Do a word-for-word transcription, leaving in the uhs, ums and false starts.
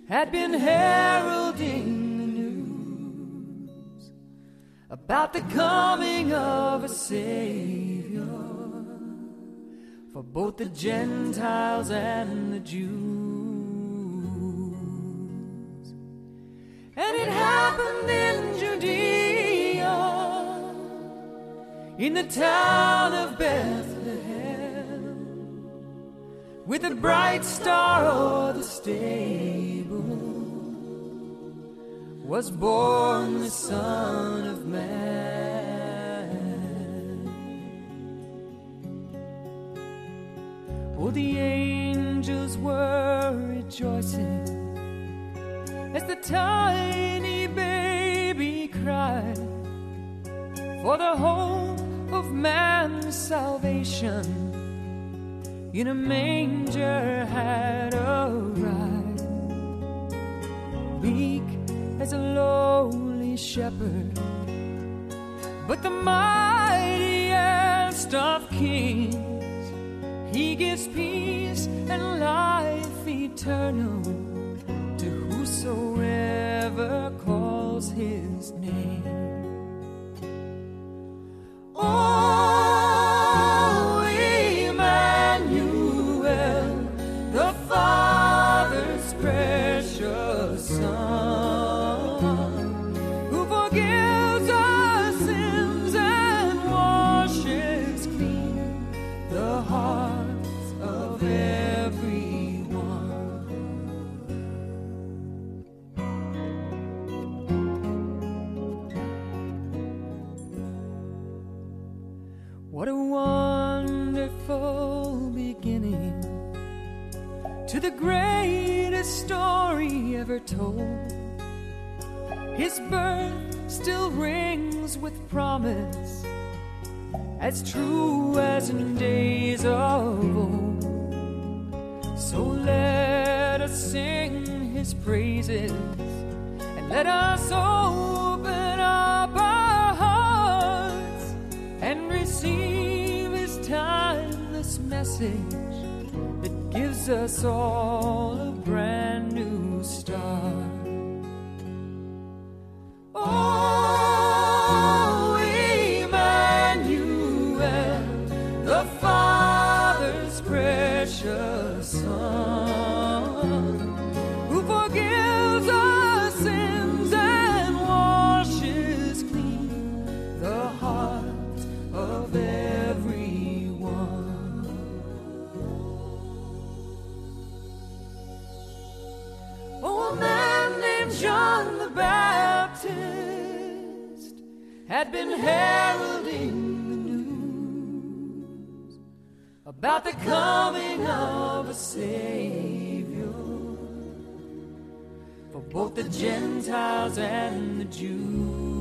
had been heralding the news about the coming of a Savior for both the Gentiles and the Jews. And it happened in Judea, in the town of Bethlehem, with a bright star o'er the stable, was born the Son of Man. Oh, the angels were rejoicing as the tiny baby cried, for the hope of man's salvation in a manger had arrived. Meek as a lowly shepherd, but the mightiest of kings, he gives peace and life eternal to whosoever calls his name. Oh, Emmanuel, the Father's precious Son, who forgives our sins and washes clean the hearts of everyone. What a wonderful beginning to the greatest story ever told. His birth still rings with promise, as true as in days of old. So let us sing his praises, and let us open up our hearts and receive his timeless message that gives us all a brand new start. Oh, Emmanuel, the Father's precious Son, who forgives our sins and washes clean the heart of everyone. Oh, a man named John the Baptist had been heralding the news about the coming of a Savior for both the Gentiles and the Jews.